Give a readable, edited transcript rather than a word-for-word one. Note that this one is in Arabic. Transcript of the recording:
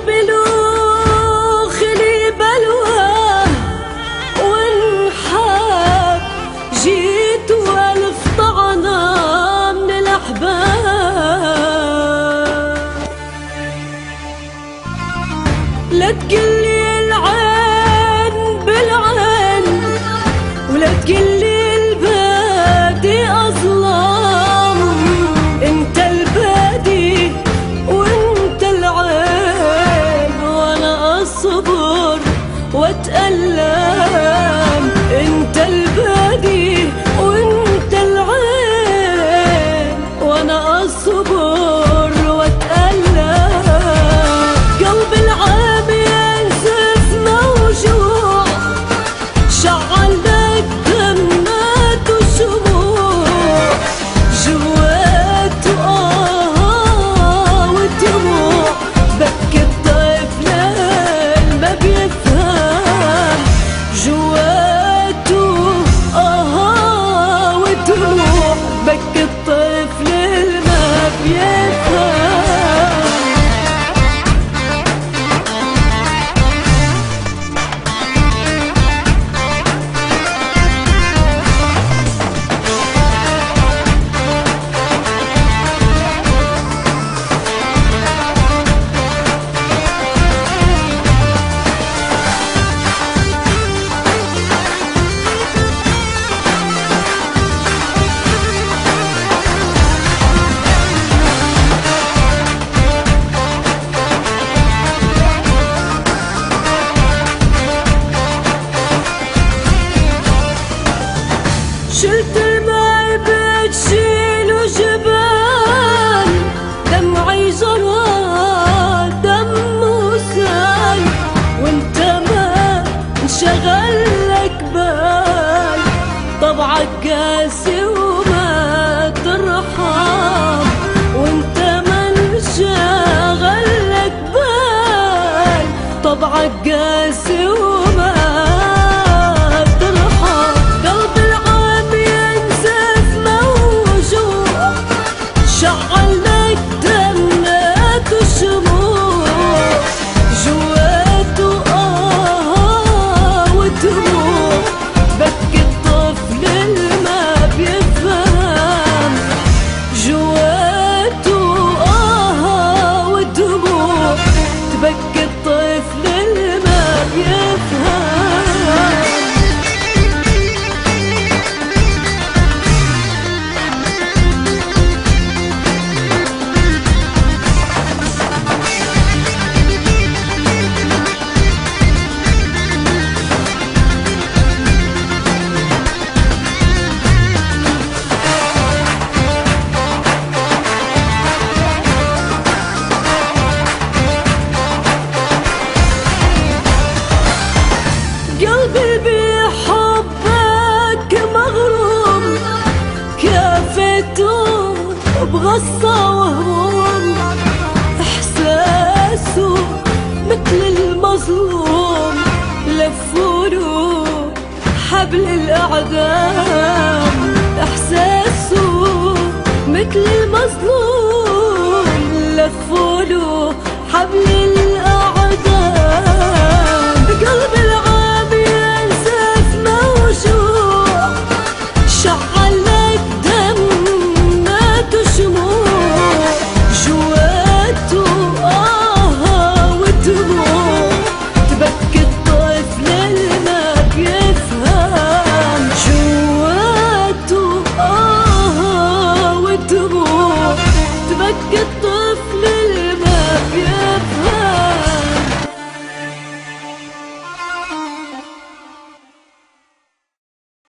قلبي له خلي بلوى وانحاب، جيت والف طعنة من الأحباب. لا تقلي العين بالعين ولا تقلي البادي أظلم، انت البادي وانت العين وانا اصبر واتألم. انت البادي وانت العين وانا اصبر واتألم. قلب العام ينزف موجوع، شعل لك دمات وشموع، جواته ودموع. بكي الطفل ما بيفهم، جواته ودموع. بكي الطفل ما بيفهم. شلت الماي بتشيل جبال، دمعي جرى دمه سال، وانت ما انشغل لك بال. طبعك قاسي وما ترحم، وانت ما انشغل لك بال. طبعك قاسي وما قلبي بحبك مغروم، كافته بغصة وهموم. إحساسه مثل المظلوم، لفوله حبل الأعدام. إحساسه مثل